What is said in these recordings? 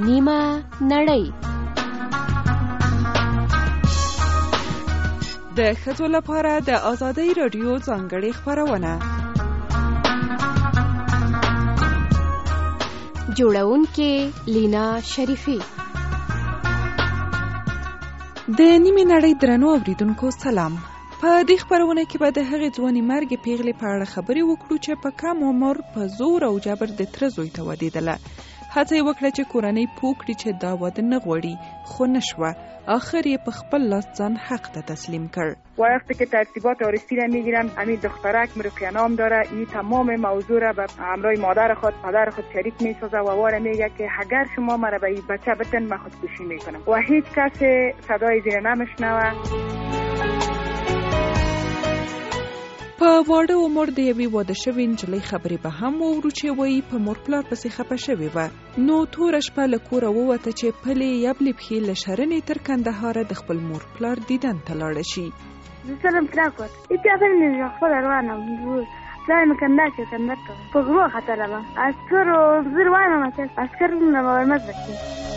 نیمه نړۍ. د ښځو لپاره د آزادۍ راډیو ځانګړې خپرونه. جوړونکې لینا شریفی. د نیمه نړۍ درنو اوریدونکو سلام. په دې خبرونه کې به د هغې ځوانې مرګې پیغلې په اړه خبرې وکړو چې په کم عمر په زور او جبر د تره زوی ته ودېدله. هڅه یې وکړه چې کورنۍ پوه کړي چې دا واده نه غواړي، خو نشوه. آخر یې په خپل لاس ځان حق ته تسلیم کړ. وقتی که ترتیبات عروسی را میگیرن، همین دخترک رقیه نام داره، این تمام موضوع را به همراه مادر خود پدر خود شریک میسازه و واره میگه که اگر شما مرا به این بچه بتن من خودکشی میکنم و هیچ کس صدای زیر نمیشنوه. په واړه عمر د یوې واده شوې نجلۍ خبرې به هم واورو چې وایي په مور پلار پسې خفه شوې وه. نو توره شپه له کوره ووته چې پلې یبلې پښې له شرنې تر کندهاره د خپل مور پلار دیدن ته لاړه شي. سلام تراکوت ایتی اول نجا خود روانم بود پلارم کندر که کندر که په غرو خطرم اسکر و زیر وانم اسکر نمارمت بکی.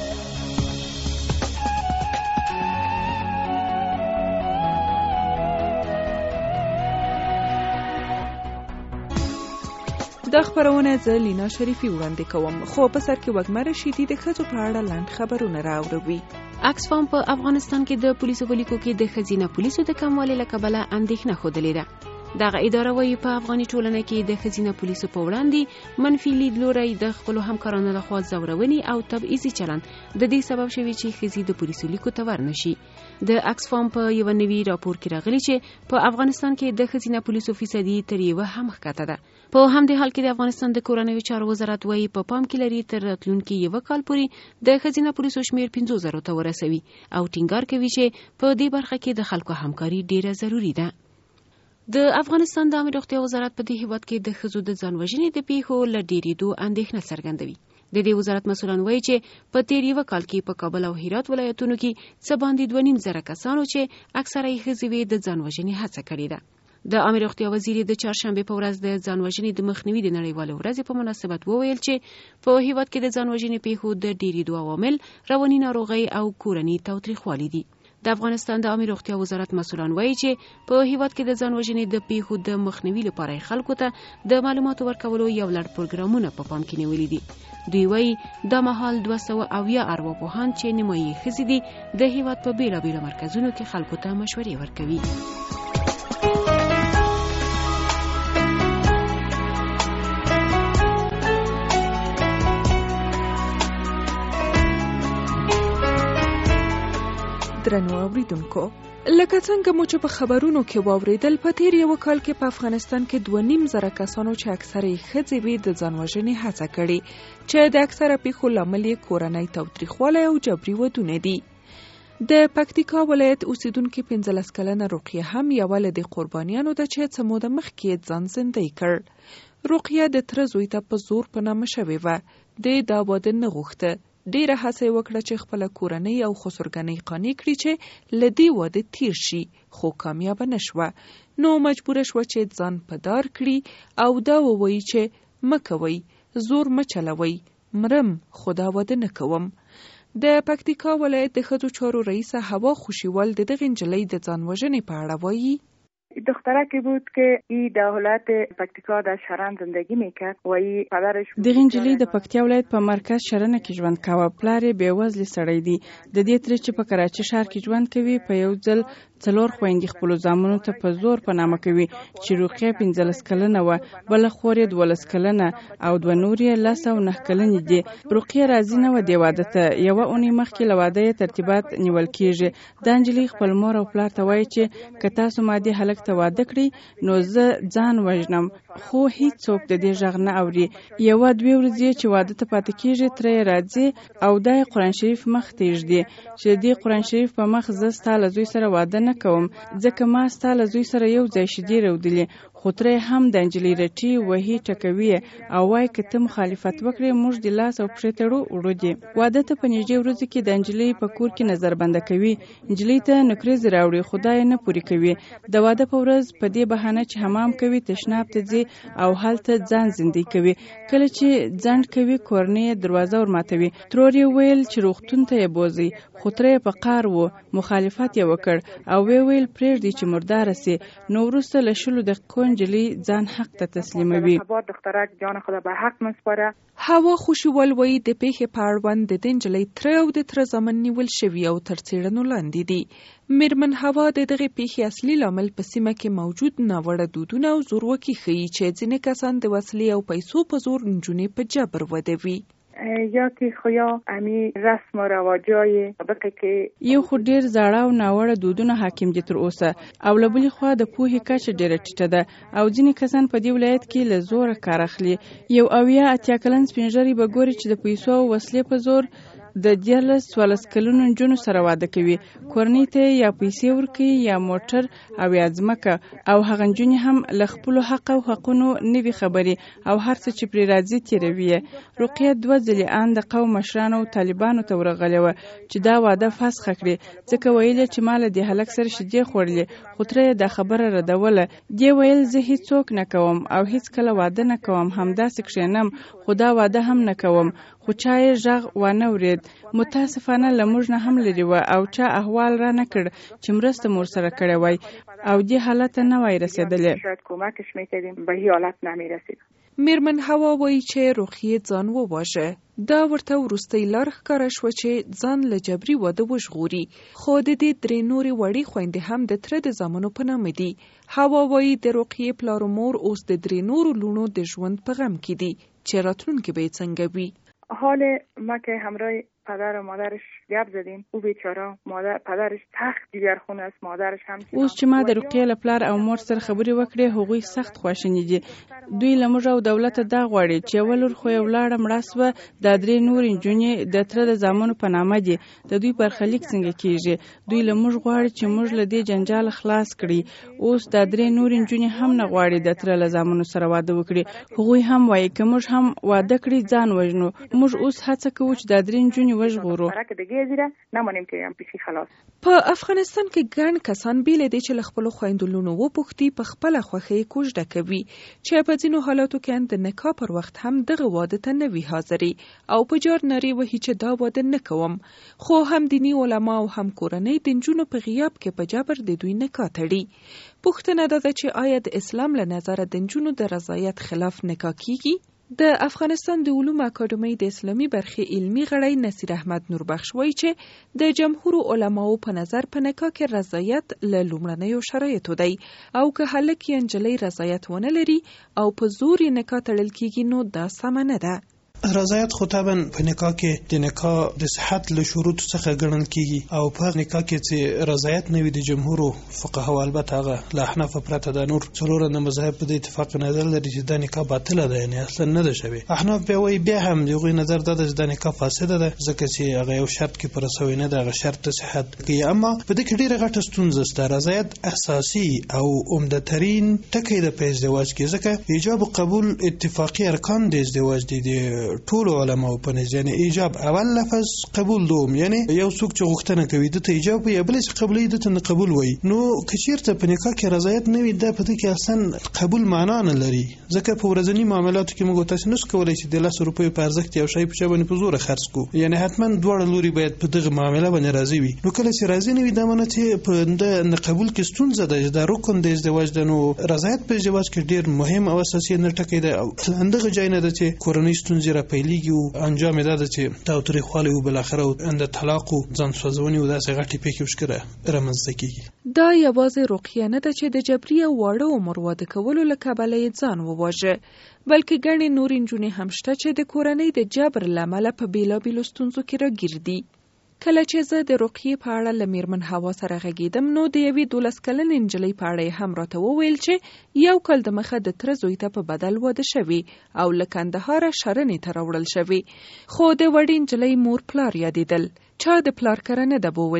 دا خبرونه زه لینا شریفی وړاندې کوم، خو په سر کې وږمه رشیدي د ښځو په اړه لنډ خبرونه راوړوي. اکسفام په افغانستان کې د پولیسو ولیکو کې د ښځینه پولیسو د کموالي له کبله اندېښنه ښودلې ده. دغه اداره وايي په افغاني ټولنه کې د ښځینه پولیسو په وړاندې منفي لیدلوری د خپلو همکارانو لخوا ځورونې او تبعیضي چلند د دې سبب شوی چې ښځې د پولیسو لیکو ته ورنشي. د اکسفام په یو نوي راپور کې راغلي چې په افغانستان کې د ښځینه پولیسو فیصدي تر یوه هم ښکته ده. په همدې حال کې د افغانستان د کورنیو چارو وزارت وايي په پام کې لري تر راتلونکي یوه کال پورې د ښځینه پولیسو شمیر 50,000 ته ورسوي او ټینګار کوي چې په دې برخه کې د خلکو همکاري ډیره ضروری ده. د افغانستان د عامه روغتیا وزارت په دې هیواد کې د ښځو د ځان وژنې د پیښو له ډیریدو اندېښنه څرګندوي. د دې وزارت مسؤلان وایي چې په تیر یوه کال کې په کابل او هرات ولایتونو کې څه باندې 2,500 کسانو چې اکثره یې ښځې وې د ځان وژنې هڅه کړې ده. د عامه روغتیا وزیر د چهارشنبه په ورځ د ځان وژنې د مخنیوي د نړیوالې ورځې په مناسبت وویل چې په هیواد کې د ځان وژنې پیښو د ډیریدو عوامل رواني ناروغۍ او کورني تاوتریخوالي دي. د افغانستان د عامه روغتیا وزارت مسؤلان وایي چې په هیواد کې د ځان وژنې د پیښو د مخنیوي لپاره خلکو ته د معلوماتو ورکولو یو لړ پروګرامونه په پام کې نیولي دي. دوی وایي دا مهال 270 ارواپوهان چې نیمایي ښځې دي د هیواد په بیلابیلو مرکزونو کې خلکو ته مشورې ورکوي. درنو اوریدونکو، لکه څنګه مو چې په خبرونو کې واوریدل، په تیر یو کال کې په افغانستان کې 2,500 کسانو چې اکثره یې ښځې وې د ځان وژنې هڅه کړې، چې د اکثره پیښو لامل یې کورنی تاوتریخوالی او جبري ودونه دي. د پکتیکا ولایت اوسیدونکې 15 کلنه رقیه هم یوه له دې قربانیانو ده چې څه موده مخکې یې ځان زندۍ کړ. رقیه د تره زوی ته په زور په نامه شوې وه. دی دا واده نه غوښته. ډیره هڅه وکړه چې خپل کورنۍ او خسرګنۍ قانع کړي چې لدی واده تیر شي، خو کامیاب نشوه. نو مجبور شوه چې ځان په دار کړي او دا ووایي چې مکوي، زور مچلوي، مرم خدا واده نه کوم. د پکتیکا ولایت د ښځو چارو رئیسه هوا خوشیوال د دغه نجلۍ د ځان وژنې په اړه وایي. دخترکی بود که ای در ولایت پکتیکا در شرن زندگی میکرد و ای پدرش دغه نجلۍ د پکتیا ولایت په مرکز شرنه کې ژوند کاوه. پلار یې بېوزلي سړی دی. د دې ترې چې په کراچي ښار کې ژوند کوي، په یو ځل 4 خویندې خپلو زامنو ته په زور په نامه کوي چې رقیه 15 کلنه وه، بله خور یې 12 کلنه او 2 نور یې 10 او 9 کلنې دي. رقیه راضي نه وه دې واده ته. یوه اونۍ مخکې له واده یې ترتیبات نیول کېږي. دا نجلۍ خپل مور او پلار ته وایي چې که تاسو ما دې هلک ته واده کړی نو زه ځان وژنم، خو هیڅوک د دې غږ نه اوري. 1-2 ورځې چې واده ته پاتې کېږي، تره یې راځي او دا یې قرآن شریف مخ ته ایږدي چې د دې قرآن شریف په مخ زه ستا له زوی سره واده نه کوم، ځکه ما ستا له زوی سره یو ځای شیدې رودلې، خو ترې هم د انجلۍ رټي وهي ټکوي او وایي که ته مخالفت وکړې موږ د لاس او پښې تړو وړو دي. واده ته په نږدې ورځو کې د انجلۍ په کور کې نظربنده کوي. انجلۍ ته نکریزې راوړي، خدای نه پوری کوي. د واده په ورځ په دې بهانه چې حمام کوي تشناب ته ځي او هلته ځان زندۍ کوي. کله چې ځنډ کوي کورنۍ دروازه ورماتوي. ترور یې ویل چې روغتون ته یې بوزي، خو تره په قار وو، مخالفت یې وکړ او ویل پرېږدي چې مرداره سي. نو وروسته له 10 دقیقو انجلۍ ځان حق ته تسلیموي. دخترک جان خود به حق مسپاره. هوا خوشیوال وایي د پیښې په اړوند د انجلۍ تره او د تره زامن نیول شوي او تر څېړنو لاندې دي. میرمن هوا د دغې پیښې اصلي لامل په سیمه کې موجود ناوړه دودونه او زورواکي ښیي چې ځینې کسان د وسلې او پیسو په زور نجونې په جبر ودوي. یا که خویا امی رسم و رواجای سابقه که یو خو ډیر زاړه او ناوړه دودونه حاکم دي تر اوسه، او له بلې خوا د پوهې کچه ډیره ټیټه ده او ځینې کسان په دې ولایت کې له زوره کار اخلي. یو 80 کلن سپین ږیری به ګوري چې د پیسو او وسلې په زور د 14 کلونو نجونو سره واده کوي. کورنۍ ته یا پیسې ورکوي یا موټر او یا ځمکه، او هغه نجونې هم له خپلو حق او حقونو نه وي خبرې او هر څه چې پرې راځي تیروي. رقیه 2 ځلې ان د قوم مشرانو او طالبانو ته ورغلې وه چې دا واده فسخ کړي، ځکه ویل چې مال د هلک سره شیدې خوړلې، خو ترې دا خبره ردوله. دی ویل زه هیڅوک نه کوم او هیڅ کله واده نه کوم، همداسې کښېنم، خو دا واده هم نه کوم. خو چا یې غږ وانه ورید. متاسفانه له موږ نه هم لري و او چا احوال را نه کړ چې مرسته مور سره کړې وای او دې حالت نه وای رسیدلې. شاید کمکش میکردیم به هیڅ حالت نمیرسید. میرمن هوا وایي چې رخیه ځان وواژه. دا ورته وروستۍ لار ښکاره شوه چې ځان له جبري واده وژغوري. خو د دې 3 نورې وړې خویندې هم د تره د زامنو په نامه دي. هوا وایي د رخیه پلار و مور اوس د 3 نورو لونو د ژوند په غم کې دي چې راتلونکي به یې څنګه وي. حال ما که همراه پدر و مادرش گپ زدیم، او بیچاره پدرش سخت جگرخون است، مادرش هم. اوس چې ما د رقیه له پلار او مور سره خبرې وکړې، هغوی سخت خواشیني دي. دوی له موږ او دولت دا غواړي چې ولور خو یو لاړه مړه سوه، دا 3 نور نجونې د تره د زامنو په نامه دي، د دوی برخلیک څنګه کیږي؟ دوی له موږ غواړي چې موږ له دې جنجال خلاص کړي. اوس دا 3 نور نجونې هم نه غواړي د تره له زامنو سره واده وکړي. هغوی هم وایي که موږ هم واده کړي ځان وژنو. موږ اوس هڅه کوو چې دا 3 نجونې وژغورو. په افغانستان کې ګڼ کسان بیل دي چې له خپلو خویندو لونو وپوښتي، په خپله خوښۍ کوژده کوي چې په ځینو حالاتو کې د نکاح پر وخت هم دغه واده ته نه وي حاضري او په جار نارې وهي چې دا واده نه کوم. خو هم دیني علما او هم کورنۍ د نجونو په غیاب کې په جبر د دوی نکاح تړي. پوښتنه دا ده چې آیا د اسلام له نظره د نجونو د رضایت خلاف نکاح کیږي؟ د افغانستان د علومو اکاډمۍ د اسلامي برخې علمي غړی نصیر احمد نوربخش وایي چې د جمهور علماو په نظر په نکاح کې رضایت له لومړنیو شرایطو دی او که هلک یا نجلۍ رضایت ونه لري او په زور یې نکاح تړل کیږي نو دا سمه نه ده. رضایت خو طبعا په نکاح کې د نکاح د صحت له شروط څخه ګڼل کیږي او په نکاح کې چې رضایت نه وي د جمهور فقها او البته هغه له احناف پرته د نور څلور نه مذهب په اتفاق نظر لري چې د نکاح باطله ده، یعنی اصلا نه ده شوی. احناف به وایي بیا هم دغه نظر ده چې د نکاح فاسده ده ځکه چې هغه یو شرط کې پر سوی نه ده، هغه شرط صحت کې. اما په دې کې ډیره غټه ستونزه شته. رضایت اساسي او عمده ترين ټکی د ازدواج کې ځکه ایجاب او قبول اتفاقی ارکان د ازدواج دي. ټول علماء په نظر یعنی ایجاب اول لفظ، قبول دوم، یعنی یو څوک چې غوښتنه کوي د ته ایجاب یا بل څه قبولې د ته قبول وای. نو کچیرته په نکاح کې رضایت نه وي دا په دې کې اصلا قبول معنا نه لري ځکه په ورځنی معاملاتو کې موږ تاسو نس کولای چې د 100 روپیو په ارزښت یو شی په چابنه په زور خرڅ کو، یعنی حتما دوړ لوري باید په دغه معاملې باندې راضي وي. نو کله چې راضي نه وي دا معنی چې په د قبول کې ستونزه ده. دا رکن د ازدواج د نو رضایت په ازدواج کې ډیر مهم او اساسي نه ټکی ده او اندغه ځای نه ده چې کورنۍ ستونزې را پیلېږي او انجام دا ده چې تاوتریخوالی او بل اخره اند طلاق او ځان سوځونی او داسې غټي پېښې وشکره رامنځته کیږي. دا یوازې رقیه نه ده چې د جبري او واړه عمر واده کولو له کبله یې ځان وواژه، بلکې ګڼې نورې نجونې هم شته چې د کورنۍ د جبر له امله په بېلابېلو ستونزو کې راګیر دي. کله چې زه د رقیې په اړه له میرمن هوا سره غږېدم نو د یوې 12 کلنې نجلۍ په اړه یې هم راته وویل چې یو کال دمخه د تره زوی ته په بدل واده شوي او له کندهاره شرنې ته راوړل شوي، خو د وړې نجلۍ مور پلار یادېدل. چا د پلار کره نه ده بوولې،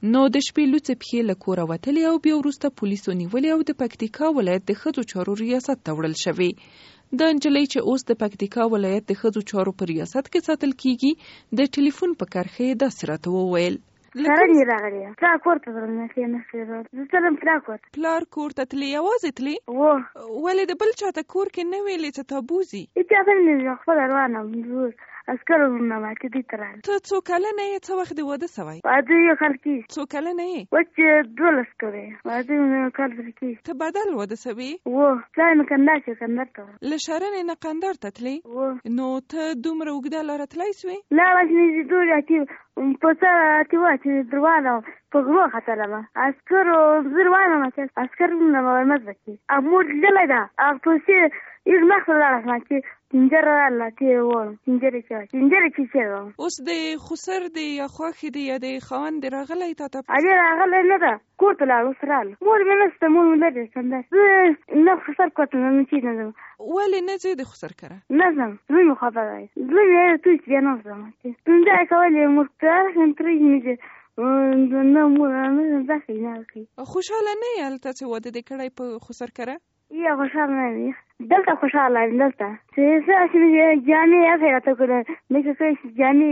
نو د شپې لوڅې پښې له کوره وتلې او بیا وروسته پولیسو نیولې او د پکتیکا ولایت د ښځو چارو ریاست ته وړل شوې. د نجلۍ چې اوس د پکتیکا ولایت د ښځو چارو په ریاست کې ساتل کیږي د ټلیفون په کرښې داسې راته وویل. سره نه راغلی تا کور ته ورنه نه سره زه سلام پلار کور ته تلې یوازې تلې ولې د بل چاته کور کې نه ویلې چې تا بوزي هیڅ نه خپل روانه عسکرونه ما کې دي تران ته څو کلنه یې څه وخت دی واده سوی واده یې کال کې څو کلنه یې وچ 12 کړې واده یې کال کې ته بدل واده سوی ځای مې کنده چې کندر ته له شرنې نه قندار ته تلې نو ته دومره اوږده لاره تلای سوې لا وځنې دوی راتی په سره تی واچې دروازه په غرو خطر ما عسکرو زروانه ما چې عسکرونه ما مزکی امور دلدا اپوسی یو مخه راځه چې تنجره لاته و تنجره چې اوس د خسر دی یا خوخي دی یا د خوان دی راغلی تا ته اړ راغلی نه ده کوټ لا وسرال مور مې نشته مور مې لري څنګه نه خسر کوټ نه چی نه ولې نه زه د خسر کړه نه زم زوی مخ خبره زوی یې تو چې نه زم څنګه کولې مختار انترې نه نه مور نه ځکه نه کوي خوشاله نه یال ته چې واده دې کړای په خسر کړه یا خوشاله نه دلته خوشاله دلته چې جامې راته کړه مې څه جامې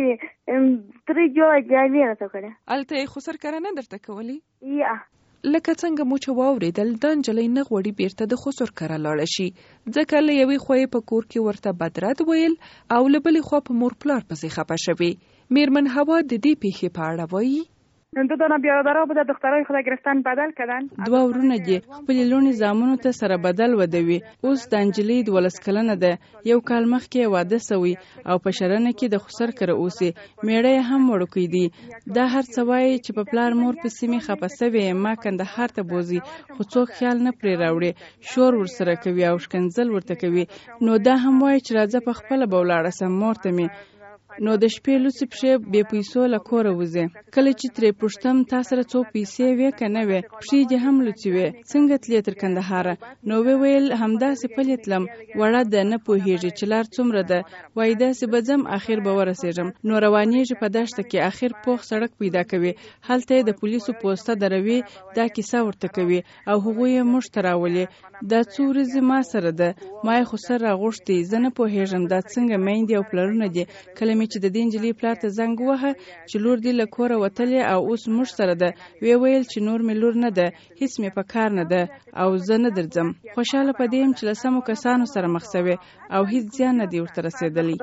ترې جوړ جامې راته کړه الته خسر کړه نه درته کولی یا لکه څنګه مو چې واورېدل د نجلۍ نه غوړي بیرته د خسر کړه لاړه شي ځکه له یوې خوې په کور کې ورته بدرد ویل او له بلې خوا په مور پلار پسې خپه شوې. میرمن هوا د دې پیښې په اړه وایي دو تا برادرها بوده دخترای خود گرفتن بدل کردن دوه ورونه دي خپل لونی زامنو ته سره بدل ودوي اوس د انجلۍ د 12 کلنه ده یو کال مخکې واده سوی او په شرنه کې د خسر کړه اوسې میړه هم وړوکی دي دا هر څه وایي چې په پلار مور په سیمه خپسوي ما کندهار ته بوزي خو څوک خیال نه پرې راوړي شور ورسره کوي او شکنځل ورته کوي نو دا هم وایي چې راځه په خپل بولاړه سم مورته می نو د شپې لوڅې پښې بې پیسو له کوره وځي کله چې ترې پوښتم تا سره څو پیسې وې که نه وې پښې دې هم لوڅې وې څنګه تلې تر کندهاره نو ویل همداسې پلې تلم وړه ده نه پوهېږي چې لار څومره ده وایي داسې به ځم اخر به ورسېږم نو روانېږي په دښته کې اخر پوخ سړک پیدا کوي هلته یې د پولیسو پوسته دروي دا کیسه ورته کوي او هغوی یې موږ ته راولي دا څو ورځې ما سره ده ما یې خو سر راغوښتي زه نه پوهېږم دا څنګه میندې او پلرونه دي کله چې د دې نجلۍ پلار ته زنګ ووهه چې لور دې له کوره وتلې او اوس موږ سره ده ویل چې نور مې لور نه ده هیڅ مې په کار نه ده او زه نه درځم خوشاله په دې یم چې له سمو کسانو سره مخ شوې او هیڅ زیان نه دی ورته رسېدلی.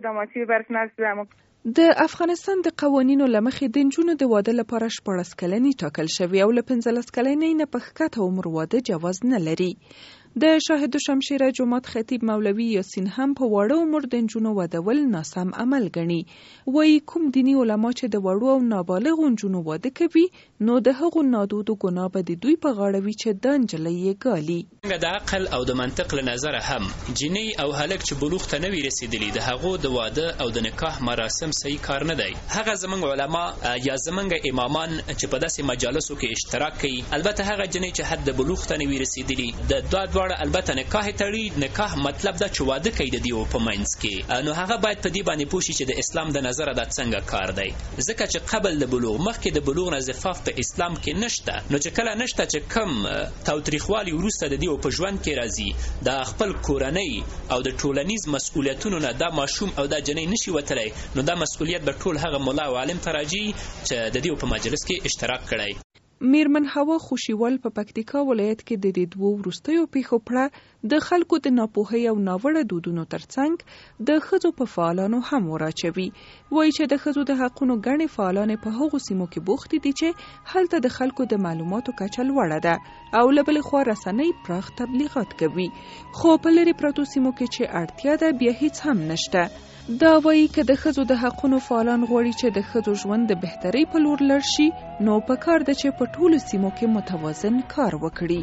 د افغانستان د قوانینو له مخې د نجونو د واده لپاره 14 کلنې ټاکل شوې او له 15 کلنې نه په ښکته عمر واده جواز نه لري. د شاهد شمشیره جماعت خطیب مولوی یاسین هم په واړه عمر د نجونو ودول ناسم عمل ګڼي. وایي کوم دینی علما چې د وړو او نابالغو نجونو واده کوي نو د هغو نادودو ګناه به د دوی په غاړه وي چې د نجلۍ یې ګالي. د عقل او د منطق له نظره هم جنۍ او هلک چې بلوغ ته نه وي رسېدلي د هغو د واده او د نکاح مراسم صحیح کار نه دی. هغه زموږ علما یا زموږ امامان چې په داسې مجالسو کې اشتراک کوي البته هغه جنۍ چې حد د بلوغ ته نه وي رسېدلي د دواړه البته نکاح تړي نکاح مطلب دا چې واده کوي د دیو په منځ کې نو هغه باید په دې باندې پوه شي چې د اسلام د نظره دا څنګه کار دی ځکه چې قبل د بلوغ مخکې د بلوغ نه زفاف په اسلام کې نشته نو چې کله نشته چې کم تاوتریخوالي وروسته د دیو په ژوند کې راځي د خپل کورنۍ او د ټولنیز مسؤلیتونو نه دا ماشوم او دا جنۍ نشي وتلی نو دا مسؤلیت به ټول هغه مولا او عالم ته راځي چې د دیو په مجلس کې اشتراک کړی. میرمن هوا خوشیوال په پکتیکا ولایت کې د دې دوو وروستیو پیښو پړه د خلکو د ناپوهۍ او ناوړه دودونو ترڅنګ د ښځو په فعالانو هم وراچوي. وایي چې د ښځو د حقونو ګڼې فعالانې په هغو سیمو کې بوختې دي چې هلته د خلکو د معلوماتو کچه لوړه ده او له بلې خوا رسنۍ پراخ تبلیغات کوي خو په لرې پرتو سیمو کې چې اړتیا ده بیا هیڅ هم نشته. دا وایي که د ښځو د حقونو فعالان غواړي چې د ښځو ژوند د بهترۍ په لور لاړ شي نو پکار ده چې په ټولو سیمو کې متوازن کار وکړي.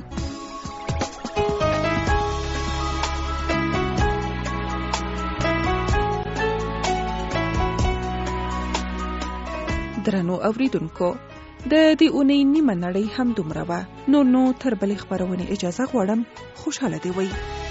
درنو اوریدونکو د دې اونۍ نیمه نړۍ هم دومره وه. نو تر بلې خپرونې اجازه غواړم. خوشحاله دې وئ.